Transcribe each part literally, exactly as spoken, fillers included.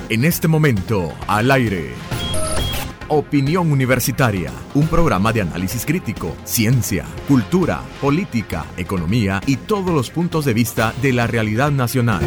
En este momento, al aire. Opinión Universitaria, un programa de análisis crítico, ciencia, cultura, política, economía y todos los puntos de vista de la realidad nacional.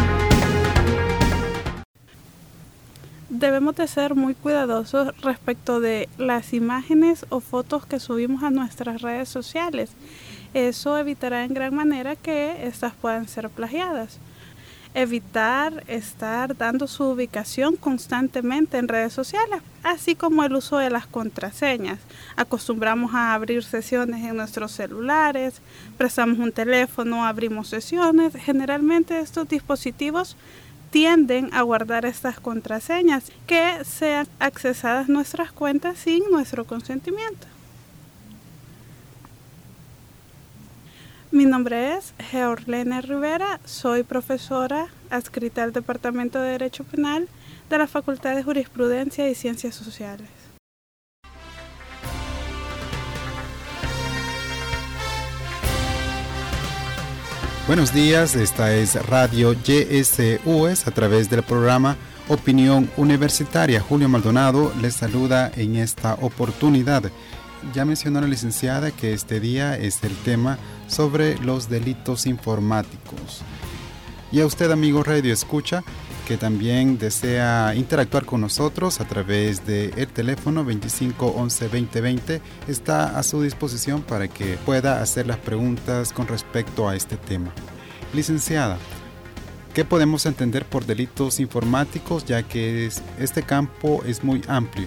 Debemos de ser muy cuidadosos respecto de las imágenes o fotos que subimos a nuestras redes sociales. Eso evitará en gran manera que estas puedan ser plagiadas. Evitar estar dando su ubicación constantemente en redes sociales, así como el uso de las contraseñas. Acostumbramos a abrir sesiones en nuestros celulares, prestamos un teléfono, abrimos sesiones. Generalmente estos dispositivos tienden a guardar estas contraseñas que sean accesadas nuestras cuentas sin nuestro consentimiento. Mi nombre es Georlene Rivera, soy profesora adscrita al Departamento de Derecho Penal de la Facultad de Jurisprudencia y Ciencias Sociales. Buenos días, esta es Radio Y S U S a través del programa Opinión Universitaria. Julio Maldonado les saluda en esta oportunidad. Ya mencionó la licenciada que este día es el tema sobre los delitos informáticos. Y a usted, amigo Radio Escucha, que también desea interactuar con nosotros a través del teléfono veinticinco once veinte veinte, está a su disposición para que pueda hacer las preguntas con respecto a este tema. Licenciada, ¿qué podemos entender por delitos informáticos, ya que es, este campo es muy amplio?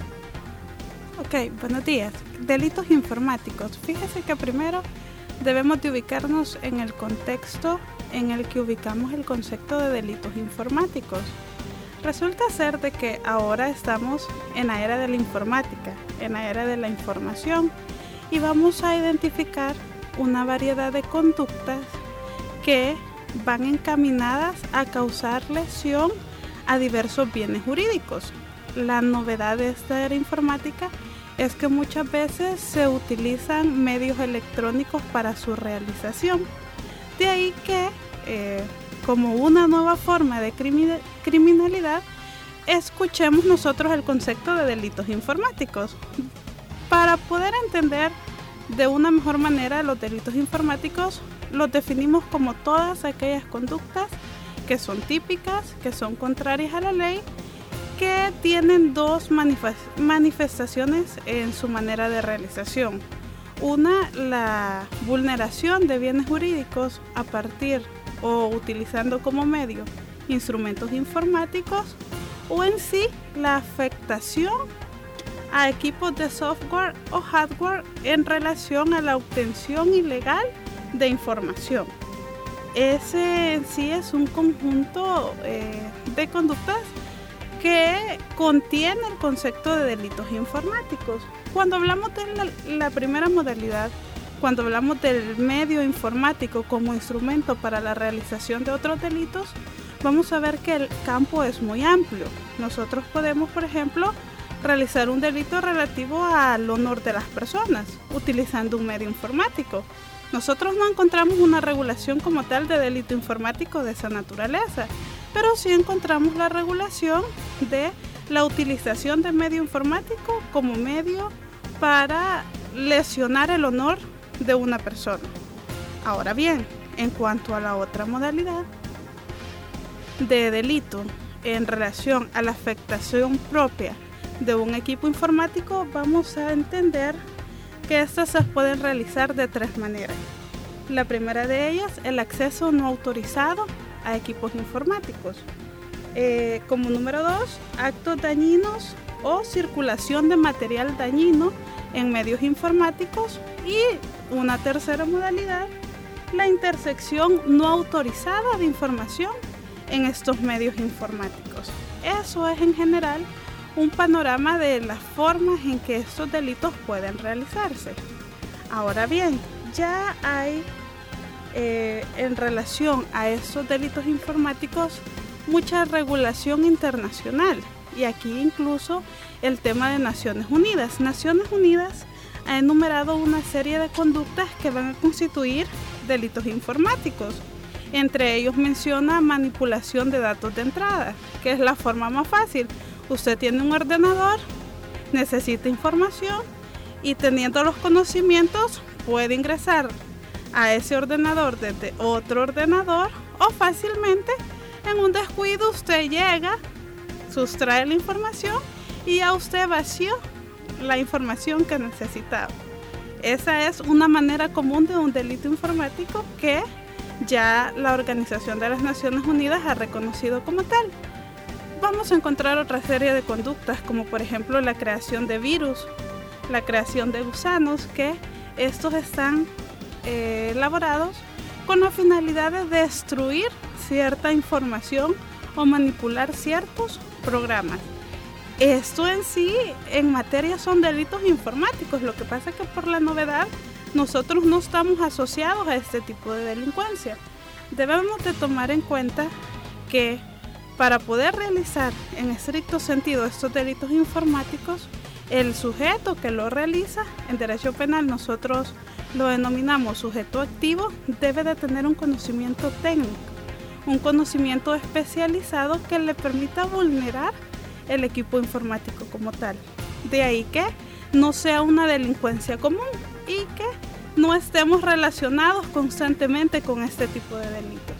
Ok, buenos días. Delitos informáticos. Fíjese que primero debemos de ubicarnos en el contexto en el que ubicamos el concepto de delitos informáticos. Resulta ser de que ahora estamos en la era de la informática, en la era de la información, y vamos a identificar una variedad de conductas que van encaminadas a causar lesión a diversos bienes jurídicos. La novedad de esta era informática es que muchas veces se utilizan medios electrónicos para su realización. De ahí que, eh, como una nueva forma de crimi- criminalidad, escuchemos nosotros el concepto de delitos informáticos. Para poder entender de una mejor manera los delitos informáticos, los definimos como todas aquellas conductas que son típicas, que son contrarias a la ley, que tienen dos manifest- manifestaciones en su manera de realización. Una, la vulneración de bienes jurídicos a partir o utilizando como medio instrumentos informáticos, o en sí la afectación a equipos de software o hardware en relación a la obtención ilegal de información. Ese en sí es un conjunto eh, de conductas que contiene el concepto de delitos informáticos. Cuando hablamos de la, la primera modalidad, cuando hablamos del medio informático como instrumento para la realización de otros delitos, vamos a ver que el campo es muy amplio. Nosotros podemos, por ejemplo, realizar un delito relativo al honor de las personas utilizando un medio informático. Nosotros no encontramos una regulación como tal de delito informático de esa naturaleza, pero sí encontramos la regulación de la utilización de medio informático como medio para lesionar el honor de una persona. Ahora bien, en cuanto a la otra modalidad de delito en relación a la afectación propia de un equipo informático, vamos a entender que estas se pueden realizar de tres maneras. La primera de ellas, el acceso no autorizado a equipos informáticos. Eh, como número dos, actos dañinos o circulación de material dañino en medios informáticos. Y una tercera modalidad, la intersección no autorizada de información en estos medios informáticos. Eso es en general un panorama de las formas en que estos delitos pueden realizarse. Ahora bien, ya hay eh, en relación a estos delitos informáticos mucha regulación internacional, y aquí incluso el tema de Naciones Unidas. Naciones Unidas ha enumerado una serie de conductas que van a constituir delitos informáticos. Entre ellos menciona manipulación de datos de entrada, que es la forma más fácil. Usted tiene un ordenador, necesita información y teniendo los conocimientos puede ingresar a ese ordenador desde otro ordenador o fácilmente en un descuido usted llega, sustrae la información y ya usted vació la información que necesitaba. Esa es una manera común de un delito informático que ya la Organización de las Naciones Unidas ha reconocido como tal. Vamos a encontrar otra serie de conductas, como por ejemplo la creación de virus, la creación de gusanos, que estos están eh, elaborados con la finalidad de destruir cierta información o manipular ciertos programas. Esto en sí, en materia, son delitos informáticos. Lo que pasa es que por la novedad nosotros no estamos asociados a este tipo de delincuencia. Debemos de tomar en cuenta que para poder realizar en estricto sentido estos delitos informáticos, el sujeto que lo realiza, en derecho penal nosotros lo denominamos sujeto activo, debe de tener un conocimiento técnico, un conocimiento especializado que le permita vulnerar el equipo informático como tal. De ahí que no sea una delincuencia común y que no estemos relacionados constantemente con este tipo de delitos.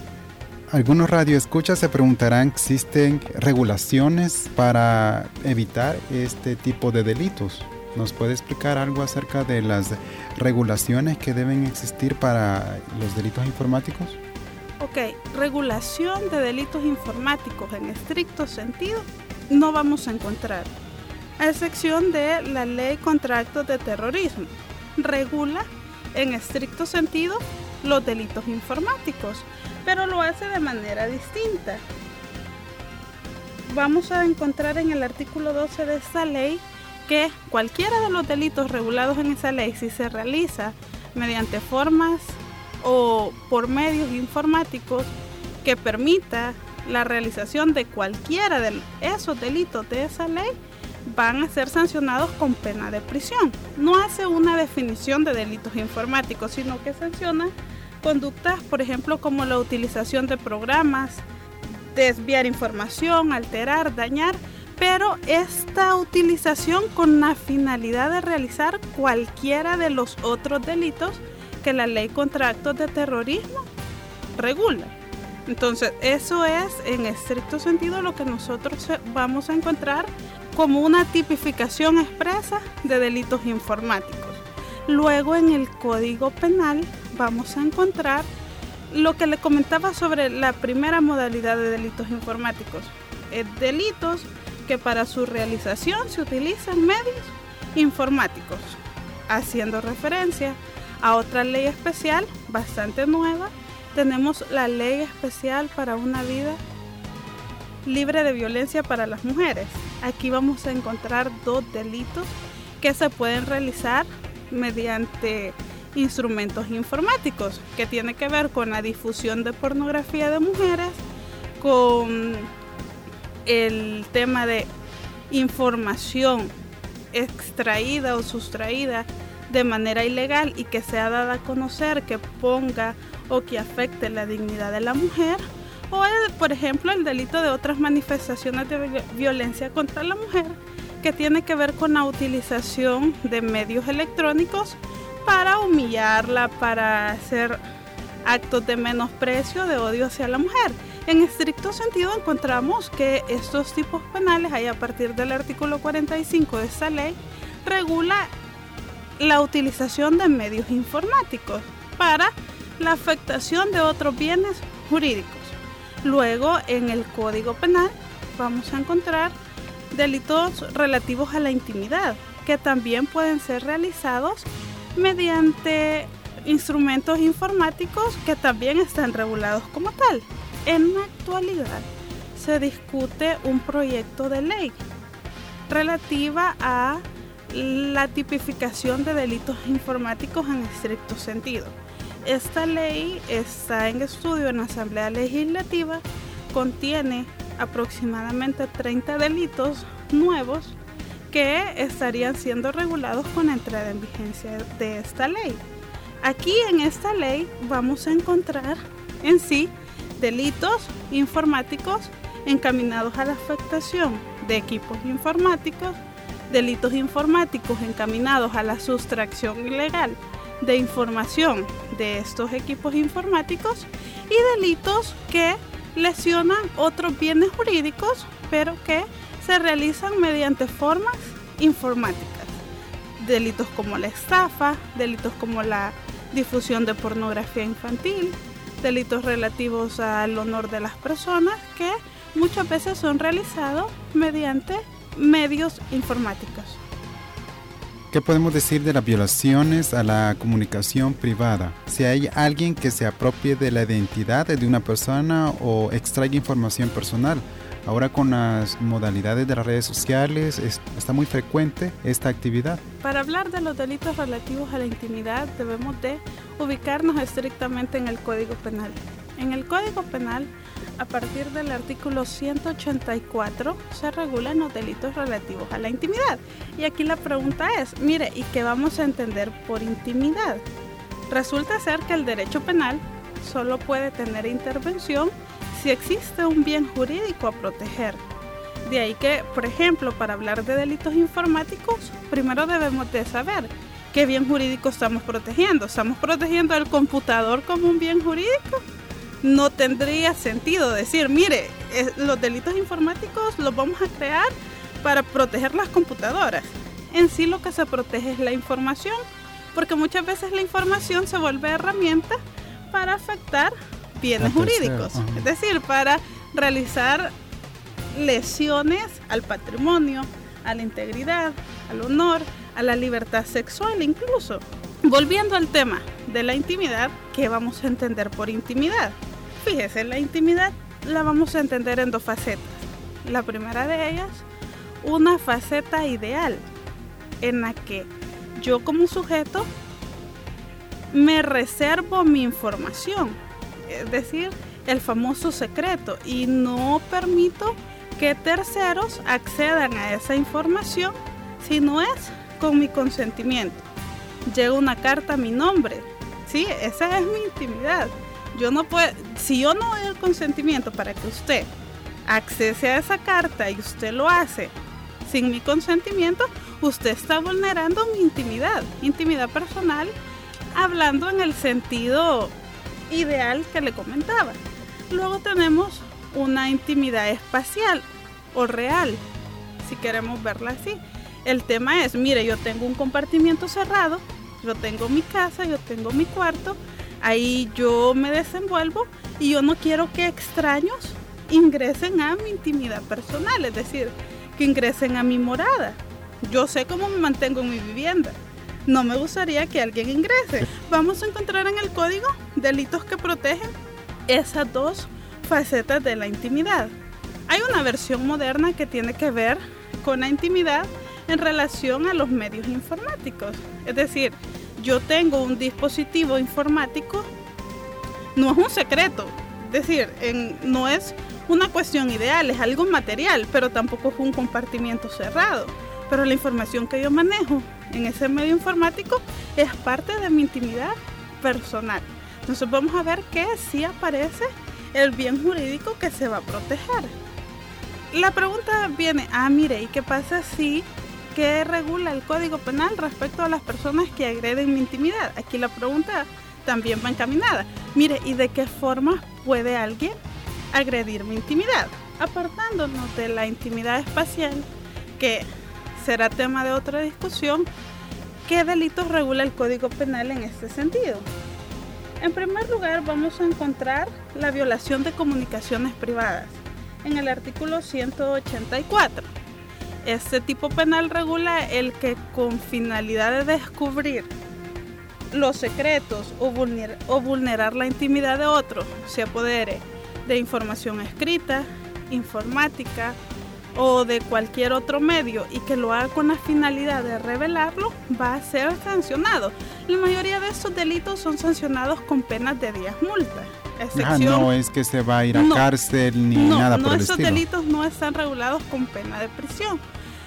Algunos radioescuchas se preguntarán, ¿existen regulaciones para evitar este tipo de delitos? ¿Nos puede explicar algo acerca de las regulaciones que deben existir para los delitos informáticos? Ok, regulación de delitos informáticos en estricto sentido no vamos a encontrar, a excepción de la Ley contra Actos de Terrorismo. Regula en estricto sentido los delitos informáticos, pero lo hace de manera distinta. Vamos a encontrar en el artículo doce de esta ley que cualquiera de los delitos regulados en esa ley, si se realiza mediante formas o por medios informáticos que permita la realización de cualquiera de esos delitos de esa ley, van a ser sancionados con pena de prisión. No hace una definición de delitos informáticos, sino que sanciona conductas, por ejemplo, como la utilización de programas, desviar información, alterar, dañar, pero esta utilización con la finalidad de realizar cualquiera de los otros delitos que la Ley contra Actos de Terrorismo regula. Entonces, eso es en estricto sentido lo que nosotros vamos a encontrar como una tipificación expresa de delitos informáticos. Luego, en el Código Penal vamos a encontrar lo que le comentaba sobre la primera modalidad de delitos informáticos. Es delitos que para su realización se utilizan medios informáticos, haciendo referencia a otra ley especial bastante nueva. Tenemos la Ley Especial para una Vida Libre de Violencia para las Mujeres. Aquí vamos a encontrar dos delitos que se pueden realizar mediante instrumentos informáticos, que tiene que ver con la difusión de pornografía de mujeres, con el tema de información extraída o sustraída de manera ilegal y que sea dada a conocer, que ponga o que afecte la dignidad de la mujer, o el, por ejemplo el delito de otras manifestaciones de violencia contra la mujer, que tiene que ver con la utilización de medios electrónicos para humillarla, para hacer actos de menosprecio, de odio hacia la mujer. En estricto sentido encontramos que estos tipos penales, ahí a partir del artículo cuarenta y cinco de esta ley, regula la utilización de medios informáticos para la afectación de otros bienes jurídicos. Luego, en el Código Penal vamos a encontrar delitos relativos a la intimidad, que también pueden ser realizados mediante instrumentos informáticos que también están regulados como tal. En la actualidad se discute un proyecto de ley relativa a la tipificación de delitos informáticos en estricto sentido. Esta ley está en estudio en la Asamblea Legislativa, contiene aproximadamente treinta delitos nuevos que estarían siendo regulados con la entrada en vigencia de esta ley. Aquí en esta ley vamos a encontrar En sí, delitos informáticos encaminados a la afectación de equipos informáticos, delitos informáticos encaminados a la sustracción ilegal de información de estos equipos informáticos y delitos que lesionan otros bienes jurídicos, pero que se realizan mediante formas informáticas. Delitos como la estafa, delitos como la difusión de pornografía infantil, delitos relativos al honor de las personas que muchas veces son realizados mediante medios informáticos. ¿Qué podemos decir de las violaciones a la comunicación privada? Si hay alguien que se apropie de la identidad de una persona o extraiga información personal. Ahora con las modalidades de las redes sociales es, está muy frecuente esta actividad. Para hablar de los delitos relativos a la intimidad debemos de ubicarnos estrictamente en el Código Penal. En el Código Penal, a partir del artículo ciento ochenta y cuatro, se regulan los delitos relativos a la intimidad. Y aquí la pregunta es, mire, ¿y qué vamos a entender por intimidad? Resulta ser que el derecho penal solo puede tener intervención si existe un bien jurídico a proteger. De ahí que, por ejemplo, para hablar de delitos informáticos, primero debemos de saber qué bien jurídico estamos protegiendo. ¿Estamos protegiendo el computador como un bien jurídico? No tendría sentido decir, mire, los delitos informáticos los vamos a crear para proteger las computadoras. En sí lo que se protege es la información, porque muchas veces la información se vuelve herramienta para afectar bienes jurídicos, es decir, para realizar lesiones al patrimonio, a la integridad, al honor, a la libertad sexual incluso. Volviendo al tema de la intimidad, ¿qué vamos a entender por intimidad? Fíjese, la intimidad la vamos a entender en dos facetas. La primera de ellas, una faceta ideal, en la que yo como sujeto me reservo mi información, es decir, el famoso secreto, y no permito que terceros accedan a esa información si no es con mi consentimiento. Llega una carta a mi nombre, ¿sí? Esa es mi intimidad. Yo no puedo, si yo no doy el consentimiento para que usted accese a esa carta y usted lo hace sin mi consentimiento, usted está vulnerando mi intimidad, intimidad personal, hablando en el sentido ideal que le comentaba. Luego tenemos una intimidad espacial o real, si queremos verla así. El tema es, mire, yo tengo un compartimiento cerrado, yo tengo mi casa, yo tengo mi cuarto, ahí yo me desenvuelvo y yo no quiero que extraños ingresen a mi intimidad personal, es decir, que ingresen a mi morada. Yo sé cómo me mantengo en mi vivienda. No me gustaría que alguien ingrese. Vamos a encontrar en el código delitos que protegen esas dos facetas de la intimidad. Hay una versión moderna que tiene que ver con la intimidad en relación a los medios informáticos. Es decir, yo tengo un dispositivo informático, no es un secreto, es decir, en, no es una cuestión ideal, es algo material, pero tampoco es un compartimiento cerrado. Pero la información que yo manejo en ese medio informático es parte de mi intimidad personal. Entonces vamos a ver que sí aparece el bien jurídico que se va a proteger. La pregunta viene, ah, mire, ¿y qué pasa si qué regula el Código Penal respecto a las personas que agreden mi intimidad? Aquí la pregunta también va encaminada. Mire, ¿y de qué forma puede alguien agredir mi intimidad? Apartándonos de la intimidad espacial, que será tema de otra discusión, ¿qué delitos regula el Código Penal en este sentido? En primer lugar, vamos a encontrar la violación de comunicaciones privadas en el artículo ciento ochenta y cuatro. Este tipo penal regula el que con finalidad de descubrir los secretos o, vulner- o vulnerar la intimidad de otro se apodere de información escrita, informática o de cualquier otro medio y que lo haga con la finalidad de revelarlo, va a ser sancionado. La mayoría de estos delitos son sancionados con penas de diez multas. Excepción, ah, no es que se va a ir a no, cárcel ni no, nada no, por el estos estilo. delitos no están regulados con pena de prisión.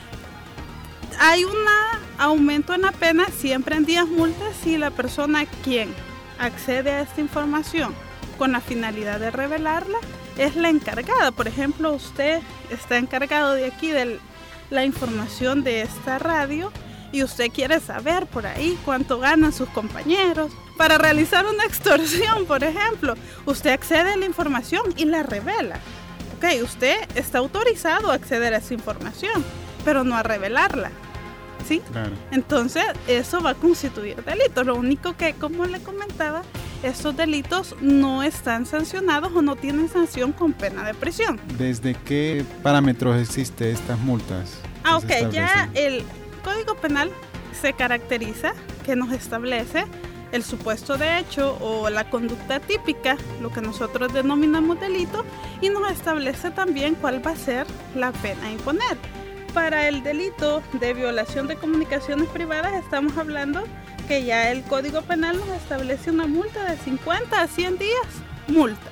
Hay un aumento en la pena siempre en diez multas si la persona quien accede a esta información con la finalidad de revelarla, es la encargada. Por ejemplo, usted está encargado de aquí de la información de esta radio y usted quiere saber por ahí cuánto ganan sus compañeros. Para realizar una extorsión, por ejemplo, usted accede a la información y la revela. Ok, usted está autorizado a acceder a esa información, pero no a revelarla. ¿Sí? Claro. Entonces, eso va a constituir delito. Lo único que, como le comentaba, estos delitos no están sancionados o no tienen sanción con pena de prisión. ¿Desde qué parámetros existen estas multas? Ah, ok, ya el Código Penal se caracteriza que nos establece el supuesto de hecho o la conducta típica, lo que nosotros denominamos delito, y nos establece también cuál va a ser la pena a imponer. Para el delito de violación de comunicaciones privadas estamos hablando que ya el Código Penal nos establece una multa de cincuenta a cien días, multa.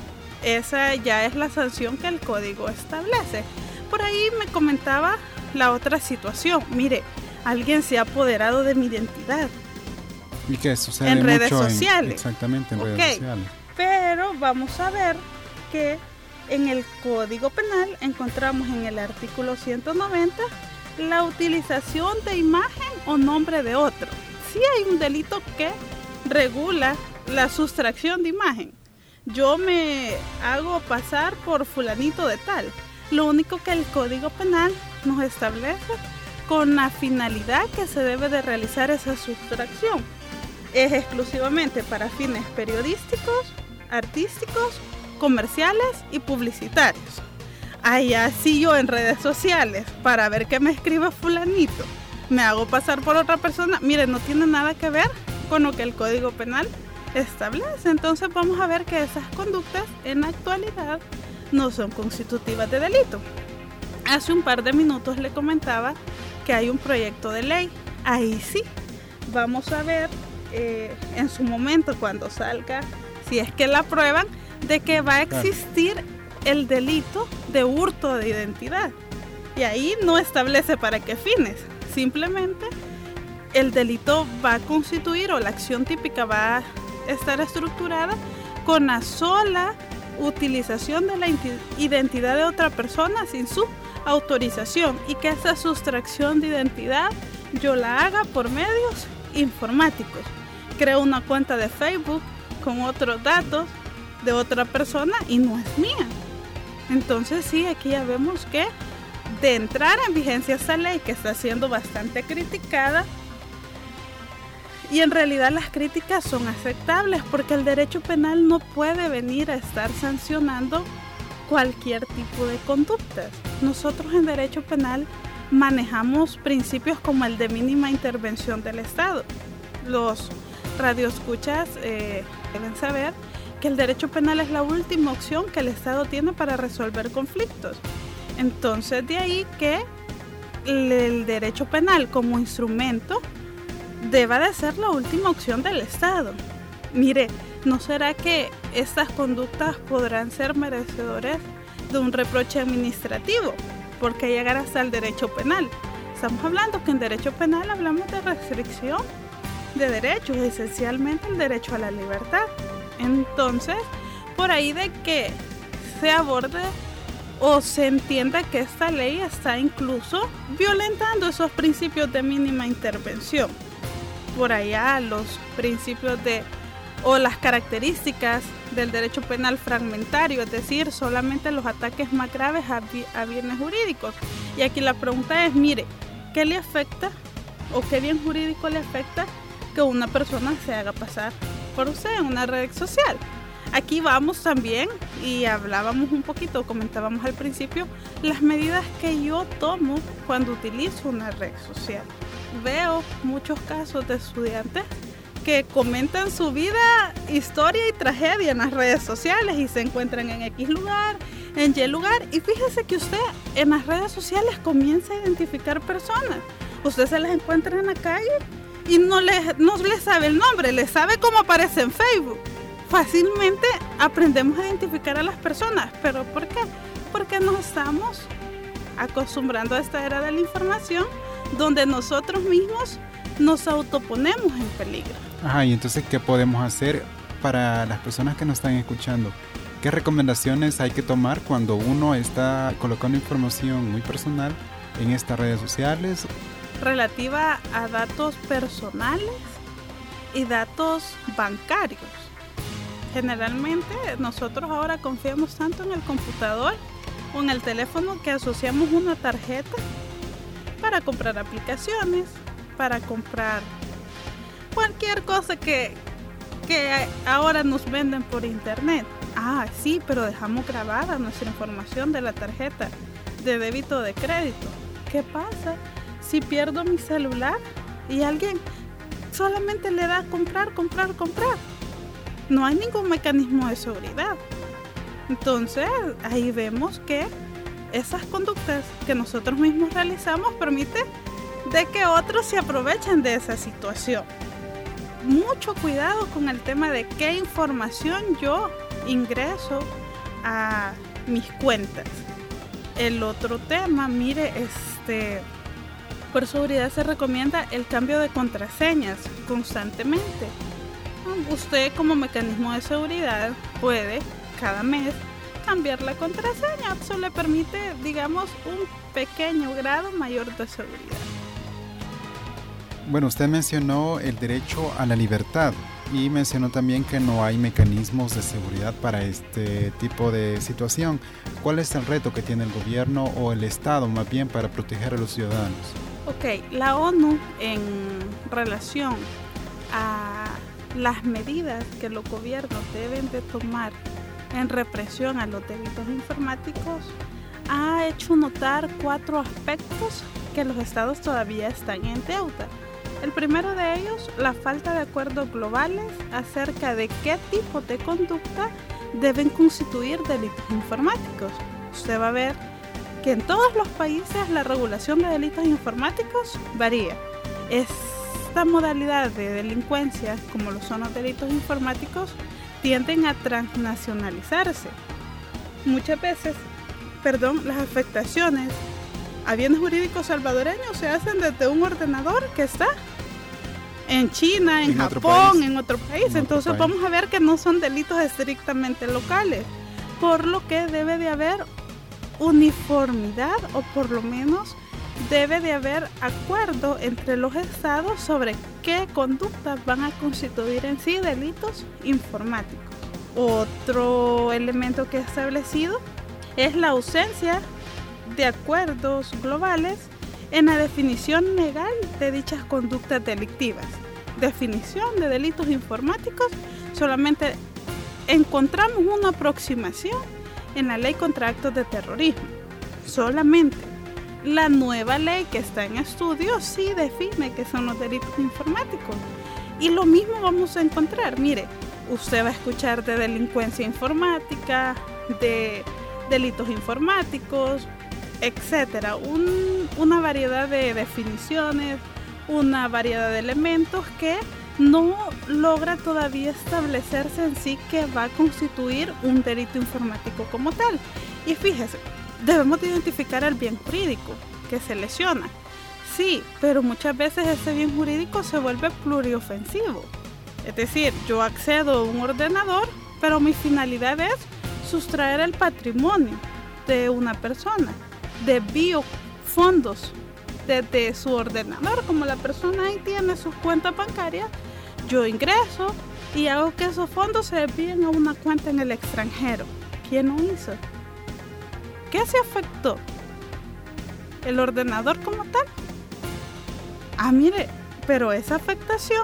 Esa ya es la sanción que el Código establece. Por ahí me comentaba la otra situación. Mire, alguien se ha apoderado de mi identidad. ¿Y qué sucede en mucho redes sociales? En, exactamente, en okay. redes sociales. Pero vamos a ver que en el Código Penal encontramos en el artículo ciento noventa la utilización de imagen o nombre de otro. Sí hay un delito que regula la sustracción de imagen. Yo me hago pasar por fulanito de tal. Lo único que el Código Penal nos establece con la finalidad que se debe de realizar esa sustracción. Es exclusivamente para fines periodísticos, artísticos, comerciales y publicitarios. Allá sí yo en redes sociales para ver qué me escribe fulanito, me hago pasar por otra persona. Mire, no tiene nada que ver con lo que el Código Penal establece. Entonces vamos a ver que esas conductas en la actualidad no son constitutivas de delito. Hace un par de minutos le comentaba que hay un proyecto de ley. Ahí sí, vamos a ver eh, en su momento cuando salga, si es que la aprueban, de que va a existir el delito de hurto de identidad. Y ahí no establece para qué fines. Simplemente el delito va a constituir o la acción típica va a estar estructurada con la sola utilización de la identidad de otra persona sin su autorización, y que esa sustracción de identidad yo la haga por medios informáticos. Creo una cuenta de Facebook con otros datos de otra persona y no es mía. Entonces sí, aquí ya vemos que de entrar en vigencia esta ley, que está siendo bastante criticada, y en realidad las críticas son aceptables porque el derecho penal no puede venir a estar sancionando cualquier tipo de conductas. Nosotros en derecho penal manejamos principios como el de mínima intervención del Estado. Los radioescuchas eh, deben saber que el derecho penal es la última opción que el Estado tiene para resolver conflictos. Entonces de ahí que el derecho penal como instrumento deba de ser la última opción del Estado. Mire, ¿no será que estas conductas podrán ser merecedores de un reproche administrativo? ¿Por qué llegar hasta el derecho penal? Estamos hablando que en derecho penal hablamos de restricción de derechos, esencialmente el derecho a la libertad. Entonces, por ahí de que se aborde o se entienda que esta ley está incluso violentando esos principios de mínima intervención. Por allá los principios de o las características del derecho penal fragmentario, es decir, solamente los ataques más graves a, a bienes jurídicos. Y aquí la pregunta es, mire, ¿qué le afecta o qué bien jurídico le afecta que una persona se haga pasar por usted en una red social? Aquí vamos también, y hablábamos un poquito, comentábamos al principio, las medidas que yo tomo cuando utilizo una red social. Veo muchos casos de estudiantes que comentan su vida, historia y tragedia en las redes sociales y se encuentran en X lugar, en Y lugar, y fíjese que usted en las redes sociales comienza a identificar personas. Usted se las encuentra en la calle y no le, no le sabe el nombre, le sabe cómo aparece en Facebook. Fácilmente aprendemos a identificar a las personas. ¿Pero por qué? Porque nos estamos acostumbrando a esta era de la información donde nosotros mismos nos autoponemos en peligro. Ajá, y entonces, ¿qué podemos hacer para las personas que nos están escuchando, ¿qué recomendaciones hay que tomar cuando uno está colocando información muy personal en estas redes sociales? Relativa a datos personales y datos bancarios. Generalmente nosotros ahora confiamos tanto en el computador o en el teléfono que asociamos una tarjeta para comprar aplicaciones, para comprar cualquier cosa que, que ahora nos venden por internet. Ah, sí, pero dejamos grabada nuestra información de la tarjeta de débito o de crédito. ¿Qué pasa si pierdo mi celular y alguien solamente le da comprar, comprar, comprar? No hay ningún mecanismo de seguridad. Entonces, ahí vemos que esas conductas que nosotros mismos realizamos permiten de que otros se aprovechen de esa situación. Mucho cuidado con el tema de qué información yo ingreso a mis cuentas. El otro tema, mire, este, por seguridad se recomienda el cambio de contraseñas constantemente. Usted como mecanismo de seguridad puede cada mes cambiar la contraseña. Eso le permite, digamos, un pequeño grado mayor de seguridad. Bueno, usted mencionó el derecho a la libertad y mencionó también que no hay mecanismos de seguridad para este tipo de situación. ¿Cuál es el reto que tiene el gobierno o el Estado más bien para proteger a los ciudadanos? Ok, la ONU en relación a las medidas que los gobiernos deben de tomar en represión a los delitos informáticos ha hecho notar cuatro aspectos que los estados todavía están en deuda. El primero de ellos, la falta de acuerdos globales acerca de qué tipo de conducta deben constituir delitos informáticos. Usted va a ver que en todos los países la regulación de delitos informáticos varía. Esta modalidad de delincuencia, como lo son los delitos informáticos, tienden a transnacionalizarse. Muchas veces, perdón, las afectaciones a bienes jurídicos salvadoreños se hacen desde un ordenador que está en China, en, en Japón, en otro país. En Entonces otro país. Vamos a ver que no son delitos estrictamente locales, por lo que debe de haber uniformidad, o por lo menos debe de haber acuerdo entre los estados sobre qué conductas van a constituir en sí delitos informáticos. Otro elemento que ha establecido es la ausencia de acuerdos globales en la definición legal de dichas conductas delictivas. Definición de delitos informáticos, solamente encontramos una aproximación en la ley contra actos de terrorismo. Solamente la nueva ley que está en estudio sí define qué son los delitos informáticos. Y lo mismo vamos a encontrar. Mire, usted va a escuchar de delincuencia informática, de delitos informáticos, etcétera. Un, una variedad de definiciones, una variedad de elementos que no logra todavía establecerse en sí que va a constituir un delito informático como tal. Y fíjese, debemos de identificar el bien jurídico que se lesiona. Sí, pero muchas veces ese bien jurídico se vuelve pluriofensivo. Es decir, yo accedo a un ordenador, pero mi finalidad es sustraer el patrimonio de una persona. Desvío fondos desde su ordenador, como la persona ahí tiene sus cuentas bancarias, yo ingreso y hago que esos fondos se desvíen a una cuenta en el extranjero. ¿Quién lo hizo? ¿Qué se afectó? ¿El ordenador como tal? Ah, mire, pero esa afectación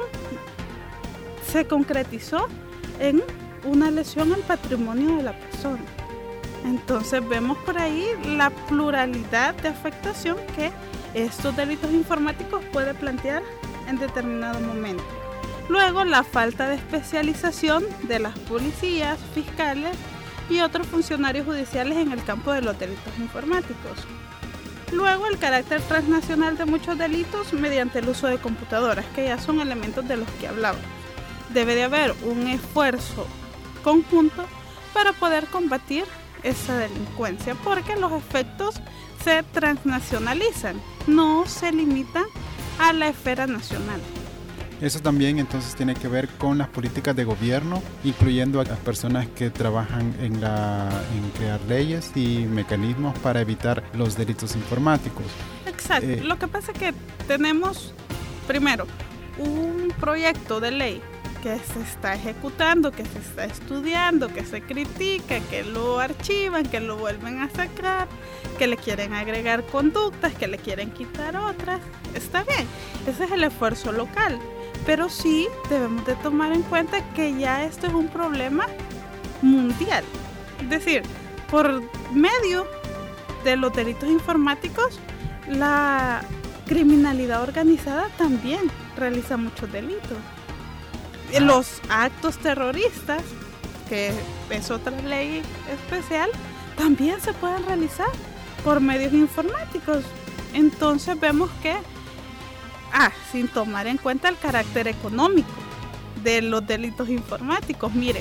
se concretizó en una lesión al patrimonio de la persona. Entonces vemos por ahí la pluralidad de afectación que estos delitos informáticos puede plantear en determinado momento. Luego, la falta de especialización de las policías, fiscales y otros funcionarios judiciales en el campo de los delitos informáticos. Luego, el carácter transnacional de muchos delitos mediante el uso de computadoras, que ya son elementos de los que hablaba. Debe de haber un esfuerzo conjunto para poder combatir esa delincuencia, porque los efectos se transnacionalizan, no se limitan a la esfera nacional. Eso también entonces tiene que ver con las políticas de gobierno, incluyendo a las personas que trabajan en, la, en crear leyes y mecanismos para evitar los delitos informáticos. Exacto. Eh, Lo que pasa es que tenemos, primero, un proyecto de ley que se está ejecutando, que se está estudiando, que se critica, que lo archivan, que lo vuelven a sacar, que le quieren agregar conductas, que le quieren quitar otras. Está bien, ese es el esfuerzo local, pero sí debemos de tomar en cuenta que ya esto es un problema mundial. Es decir, por medio de los delitos informáticos, la criminalidad organizada también realiza muchos delitos. Los actos terroristas, que es otra ley especial, también se pueden realizar por medios informáticos. Entonces vemos que, ah, sin tomar en cuenta el carácter económico de los delitos informáticos, mire,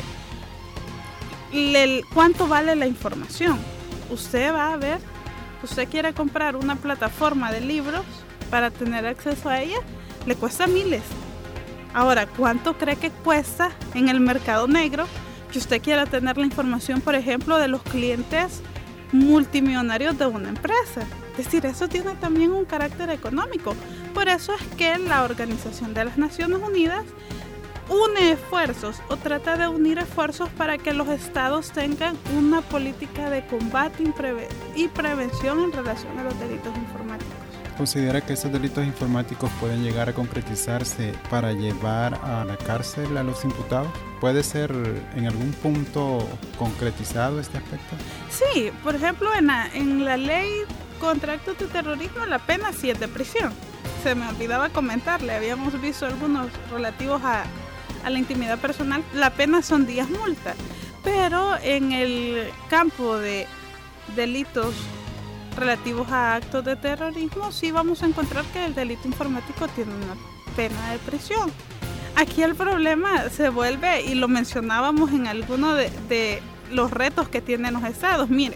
el, ¿cuánto vale la información? Usted va a ver, usted quiere comprar una plataforma de libros para tener acceso a ella, le cuesta miles. Ahora, ¿cuánto cree que cuesta en el mercado negro que usted quiera tener la información, por ejemplo, de los clientes multimillonarios de una empresa? Es decir, eso tiene también un carácter económico. Por eso es que la Organización de las Naciones Unidas une esfuerzos o trata de unir esfuerzos para que los estados tengan una política de combate y prevención en relación a los delitos informáticos. ¿Considera que estos delitos informáticos pueden llegar a concretizarse para llevar a la cárcel a los imputados? ¿Puede ser en algún punto concretizado este aspecto? Sí, por ejemplo, en la, en la ley contra actos de terrorismo la pena sí es de prisión. Se me olvidaba comentarle, habíamos visto algunos relativos a, a la intimidad personal, la pena son diez multas, pero en el campo de delitos relativos a actos de terrorismo, sí vamos a encontrar que el delito informático tiene una pena de prisión. Aquí el problema se vuelve, y lo mencionábamos en alguno de, de los retos que tienen los estados. Miren,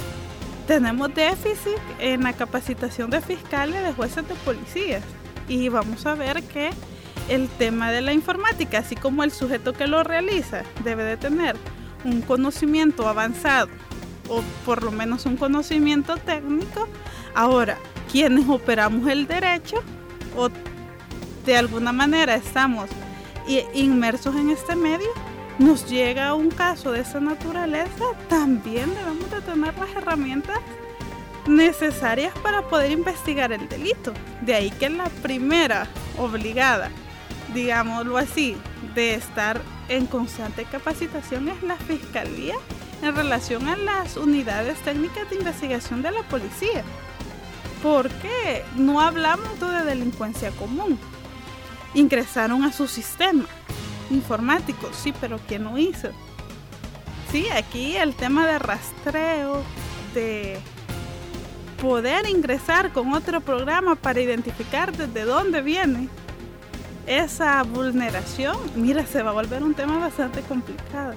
tenemos déficit en la capacitación de fiscales, de jueces, de policías, y vamos a ver que el tema de la informática, así como el sujeto que lo realiza, debe de tener un conocimiento avanzado o por lo menos un conocimiento técnico. Ahora, quienes operamos el derecho o de alguna manera estamos inmersos en este medio, nos llega un caso de esa naturaleza, también debemos de tener las herramientas necesarias para poder investigar el delito. De ahí que la primera obligada, digámoslo así, de estar en constante capacitación es la Fiscalía en relación a las unidades técnicas de investigación de la policía, porque no hablamos de delincuencia común. Ingresaron a su sistema informático, sí, pero ¿quién lo hizo? Sí, aquí el tema de rastreo, de poder ingresar con otro programa para identificar desde dónde viene esa vulneración, mira, se va a volver un tema bastante complicado.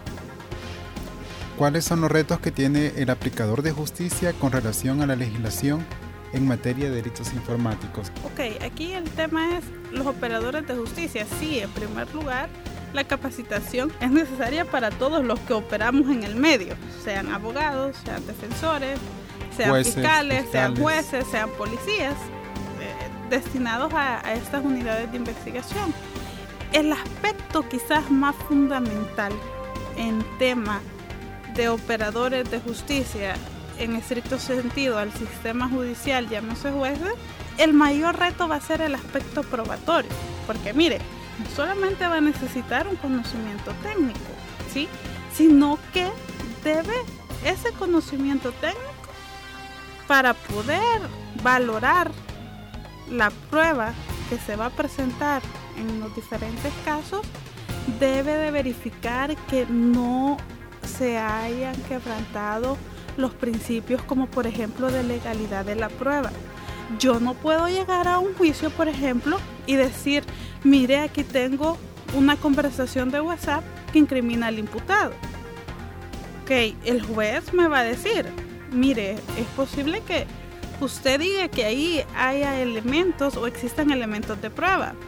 ¿Cuáles son los retos que tiene el aplicador de justicia con relación a la legislación en materia de delitos informáticos? Ok, aquí el tema es los operadores de justicia. Sí, en primer lugar, la capacitación es necesaria para todos los que operamos en el medio, sean abogados, sean defensores, sean jueces, fiscales, fiscales, sean jueces, sean policías, eh, destinados a, a estas unidades de investigación. El aspecto quizás más fundamental en tema de operadores de justicia, en estricto sentido al sistema judicial, llámese jueces, el mayor reto va a ser el aspecto probatorio, porque mire, no solamente va a necesitar un conocimiento técnico, ¿sí?, sino que debe ese conocimiento técnico, para poder valorar la prueba que se va a presentar en los diferentes casos, debe de verificar que no se hayan quebrantado los principios, como por ejemplo de legalidad de la prueba. Yo no puedo llegar a un juicio, por ejemplo, y decir, mire, aquí tengo una conversación de WhatsApp que incrimina al imputado. Ok, el juez me va a decir, mire, es posible que usted diga que ahí haya elementos o existan elementos de prueba,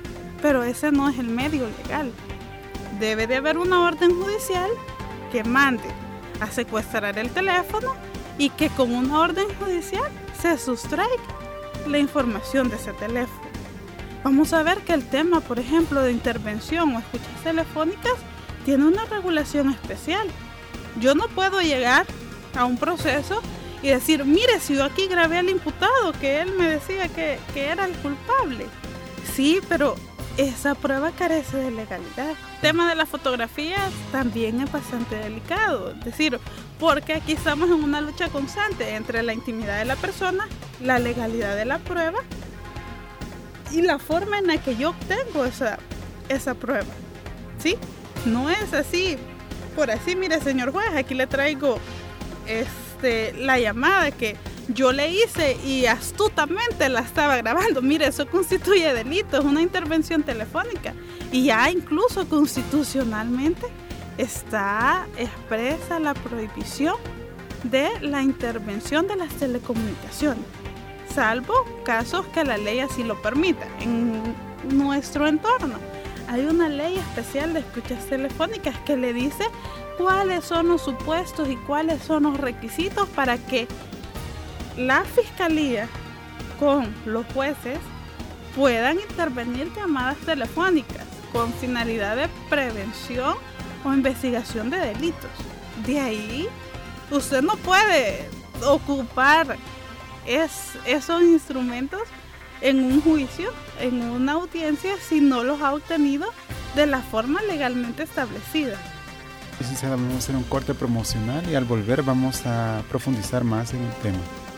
pero ese no es el medio legal. Debe de haber una orden judicial que mande a secuestrar el teléfono y que con una orden judicial se sustraiga la información de ese teléfono. Vamos a ver que el tema, por ejemplo, de intervención o escuchas telefónicas tiene una regulación especial. Yo no puedo llegar a un proceso y decir, mire, si yo aquí grabé al imputado, que él me decía que, que era el culpable. Sí, pero esa prueba carece de legalidad. El tema de las fotografías también es bastante delicado. Es decir, porque aquí estamos en una lucha constante entre la intimidad de la persona, la legalidad de la prueba y la forma en la que yo obtengo esa, esa prueba. ¿Sí? No es así. Por así, mire, señor juez, aquí le traigo este, la llamada que yo le hice y astutamente la estaba grabando. Mire, eso constituye delito, es una intervención telefónica. Y ya incluso constitucionalmente está expresa la prohibición de la intervención de las telecomunicaciones, salvo casos que la ley así lo permita. En nuestro entorno hay una ley especial de escuchas telefónicas que le dice cuáles son los supuestos y cuáles son los requisitos para que la fiscalía con los jueces puedan intervenir llamadas telefónicas con finalidad de prevención o investigación de delitos. De ahí, usted no puede ocupar es, esos instrumentos en un juicio, en una audiencia, si no los ha obtenido de la forma legalmente establecida. Licenciada, vamos a hacer un corte promocional y al volver vamos a profundizar más en el tema.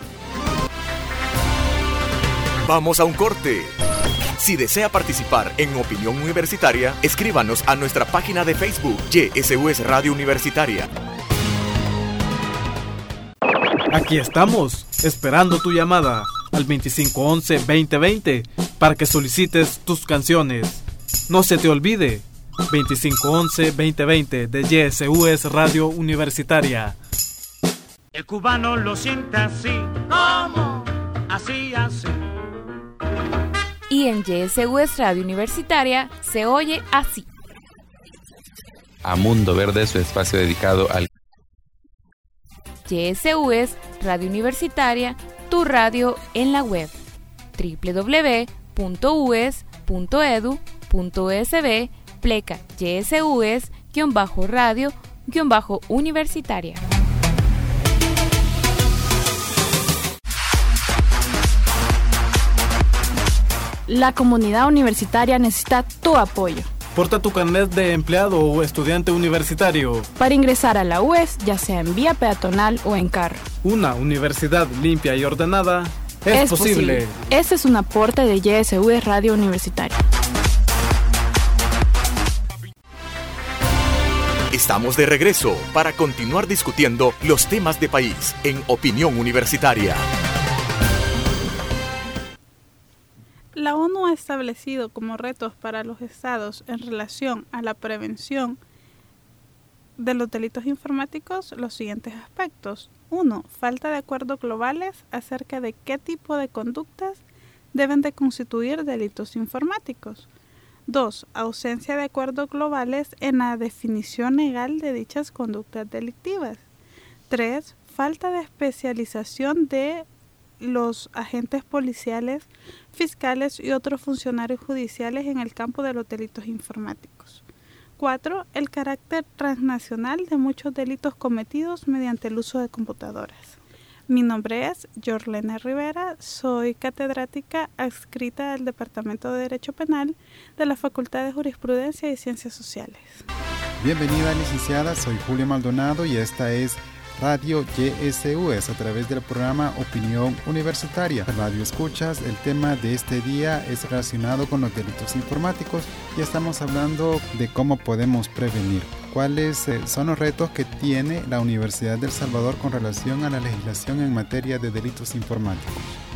Vamos a un corte. Si desea participar en Opinión Universitaria, escríbanos a nuestra página de Facebook, Y S U S Radio Universitaria. Aquí estamos, esperando tu llamada al veinticinco once veinte veinte para que solicites tus canciones. No se te olvide, veinticinco once veinte veinte de Y S U S Radio Universitaria. El cubano lo siente así, ¿cómo? Así, así. Y en Y S U S Radio Universitaria se oye así. A Mundo Verde, su espacio dedicado al... Y S U S Radio Universitaria, tu radio en la web. doble u doble u doble u punto u es punto e d u punto u s b pleca Y S U S radio universitaria. La comunidad universitaria necesita tu apoyo. Porta tu carnet de empleado o estudiante universitario. Para ingresar a la U E S, ya sea en vía peatonal o en carro. Una universidad limpia y ordenada es, es posible. posible. Este es un aporte de Y S U S Radio Universitaria. Estamos de regreso para continuar discutiendo los temas de país en Opinión Universitaria. La ONU ha establecido como retos para los estados en relación a la prevención de los delitos informáticos los siguientes aspectos. uno. Falta de acuerdos globales acerca de qué tipo de conductas deben de constituir delitos informáticos. dos. Ausencia de acuerdos globales en la definición legal de dichas conductas delictivas. tres. Falta de especialización de los agentes policiales, fiscales y otros funcionarios judiciales en el campo de los delitos informáticos. cuatro. El carácter transnacional de muchos delitos cometidos mediante el uso de computadoras. Mi nombre es Yorlena Rivera, soy catedrática adscrita al Departamento de Derecho Penal de la Facultad de Jurisprudencia y Ciencias Sociales. Bienvenida, licenciada, soy Julio Maldonado y esta es Radio Y S U S a través del programa Opinión Universitaria. Radio escuchas, el tema de este día es relacionado con los delitos informáticos y estamos hablando de cómo podemos prevenir. ¿Cuáles son los retos que tiene la Universidad de El Salvador con relación a la legislación en materia de delitos informáticos?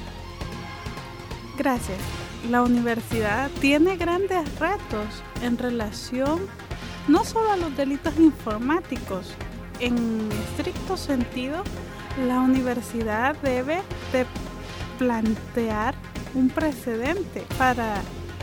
Gracias. La universidad tiene grandes retos en relación no solo a los delitos informáticos. En estricto sentido, la universidad debe de plantear un precedente para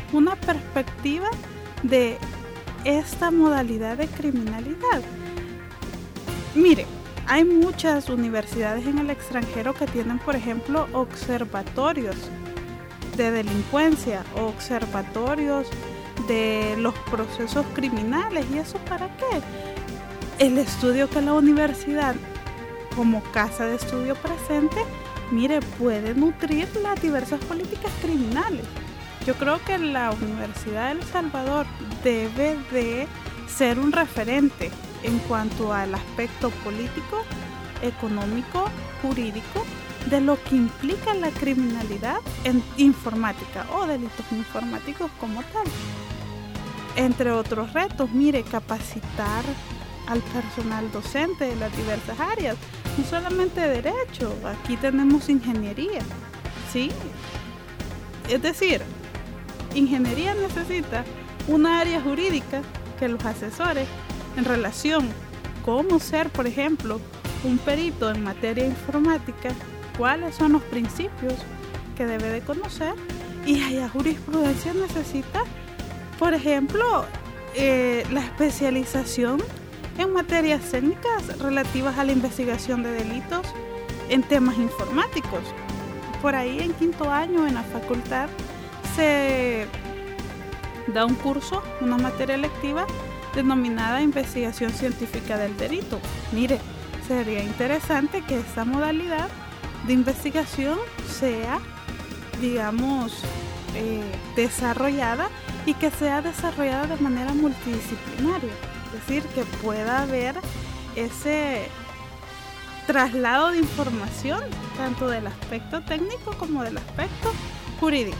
una perspectiva de esta modalidad de criminalidad. Mire, hay muchas universidades en el extranjero que tienen, por ejemplo, observatorios de delincuencia o observatorios de los procesos criminales. ¿Y eso para qué? El estudio que la universidad, como casa de estudio presente, mire, puede nutrir las diversas políticas criminales. Yo creo que la Universidad de El Salvador debe de ser un referente en cuanto al aspecto político, económico, jurídico, de lo que implica la criminalidad en informática o delitos informáticos como tal. Entre otros retos, mire, capacitar al personal docente de las diversas áreas, no solamente derecho, aquí tenemos ingeniería, ¿sí? Es decir, ingeniería necesita una área jurídica que los asesores en relación cómo ser, por ejemplo, un perito en materia informática, cuáles son los principios que debe de conocer, y allá jurisprudencia necesita, por ejemplo, eh, la especialización en materias técnicas relativas a la investigación de delitos en temas informáticos. Por ahí en quinto año en la facultad se da un curso, una materia electiva denominada investigación científica del delito. Mire, sería interesante que esta modalidad de investigación sea, digamos, eh, desarrollada y que sea desarrollada de manera multidisciplinaria. Es decir, que pueda haber ese traslado de información tanto del aspecto técnico como del aspecto jurídico.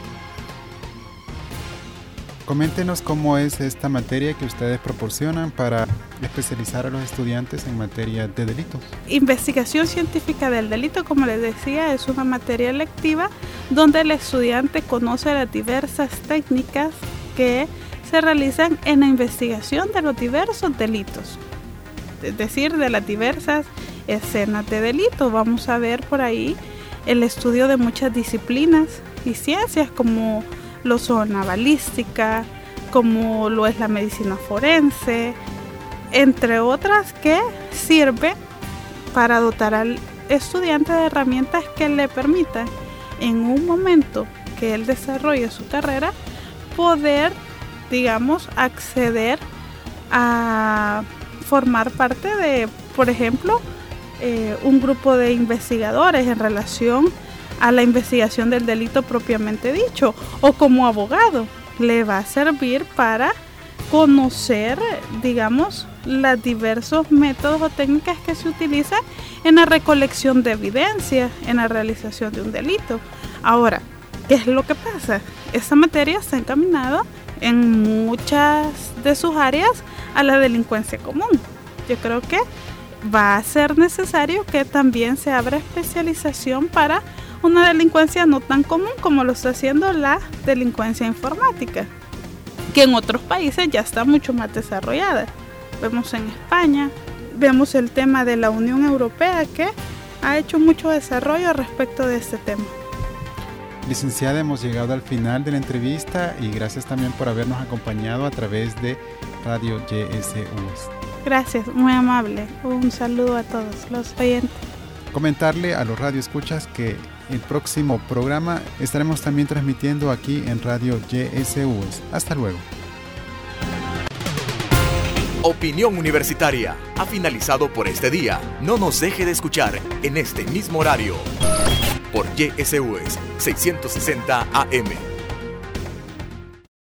Coméntenos cómo es esta materia que ustedes proporcionan para especializar a los estudiantes en materia de delitos. Investigación científica del delito, como les decía, es una materia electiva donde el estudiante conoce las diversas técnicas que se realizan en la investigación de los diversos delitos, es decir, de las diversas escenas de delito. Vamos a ver por ahí el estudio de muchas disciplinas y ciencias como lo son la balística, como lo es la medicina forense, entre otras, que sirve para dotar al estudiante de herramientas que le permitan en un momento que él desarrolle su carrera poder, digamos, acceder a formar parte de, por ejemplo, eh, un grupo de investigadores en relación a la investigación del delito propiamente dicho, o como abogado le va a servir para conocer, digamos, los diversos métodos o técnicas que se utilizan en la recolección de evidencia, en la realización de un delito. Ahora, ¿qué es lo que pasa? Esta materia está encaminada en muchas de sus áreas a la delincuencia común. Yo creo que va a ser necesario que también se abra especialización para una delincuencia no tan común como lo está haciendo la delincuencia informática, que en otros países ya está mucho más desarrollada. Vemos en España, vemos el tema de la Unión Europea, que ha hecho mucho desarrollo respecto de este tema. Licenciada, hemos llegado al final de la entrevista y gracias también por habernos acompañado a través de Radio Y S U S. Gracias, muy amable. Un saludo a todos los oyentes. Comentarle a los radioescuchas que el próximo programa estaremos también transmitiendo aquí en Radio Y S U S. Hasta luego. Opinión Universitaria ha finalizado por este día. No nos deje de escuchar en este mismo horario por Y S U S seiscientos sesenta A M.